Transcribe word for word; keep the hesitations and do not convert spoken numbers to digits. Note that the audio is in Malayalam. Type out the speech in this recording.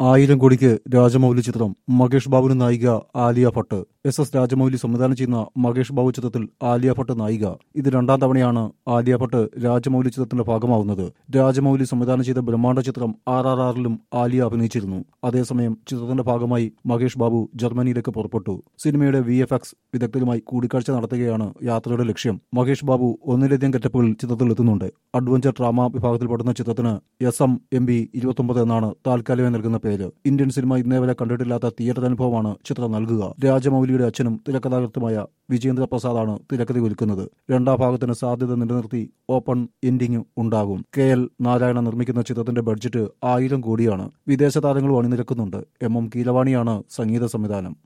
ആയിരം കോടിക്ക് രാജമൗലി ചിത്രം മഹേഷ് ബാബുവിന് നായിക ആലിയ ഭട്ട്. എസ് എസ് രാജമൗലി സംവിധാനം ചെയ്യുന്ന മഹേഷ് ബാബു ചിത്രത്തിൽ ആലിയ ഭട്ട് നായിക. ഇത് രണ്ടാം തവണയാണ് ആലിയ ഭട്ട് രാജമൗലി ചിത്രത്തിന്റെ ഭാഗമാവുന്നത്. രാജമൗലി സംവിധാനം ചെയ്ത ബ്രഹ്മാണ്ഡ ചിത്രം ആർ ആർ ആറിലും ആലിയ അഭിനയിച്ചിരുന്നു. അതേസമയം ചിത്രത്തിന്റെ ഭാഗമായി മഹേഷ് ബാബു ജർമ്മനിയിലേക്ക് പുറപ്പെട്ടു. സിനിമയുടെ വി എഫ് എക്സ് വിദഗ്ധരുമായി കൂടിക്കാഴ്ച നടത്തുകയാണ് യാത്രയുടെ ലക്ഷ്യം. മഹേഷ് ബാബു ഒന്നിലധികം ഗെറ്റപ്പുകളിൽ ചിത്രത്തിൽ എത്തുന്നുണ്ട്. അഡ്വഞ്ചർ ഡ്രാമ വിഭാഗത്തിൽപ്പെടുന്ന ചിത്രത്തിന് എസ് എം എം ബി ഇരുപത്തൊമ്പത് എന്നാണ് താൽക്കാലികമായി നൽകുന്ന പേര്. ഇന്ത്യൻ സിനിമ ഇന്നേ വരെ കണ്ടിട്ടില്ലാത്ത തിയേറ്റർ അനുഭവമാണ് ചിത്രം നൽകുക. രാജമൗലിയുടെ അച്ഛനും തിരക്കഥാകൃത്തുമായ വിജേന്ദ്ര പ്രസാദാണ് തിരക്കഥ ഒരുക്കുന്നത്. രണ്ടാം ഭാഗത്തിന് സാധ്യത നിലനിർത്തി ഓപ്പൺ എൻഡിംഗ് ഉണ്ടാകും. കെ എൽ നാരായണ നിർമ്മിക്കുന്ന ചിത്രത്തിന്റെ ബഡ്ജറ്റ് ആയിരം കോടിയാണ്. വിദേശ താരങ്ങളും അണിനിരക്കുന്നുണ്ട്. എം എം കീലവാണിയാണ് സംഗീത സംവിധാനം.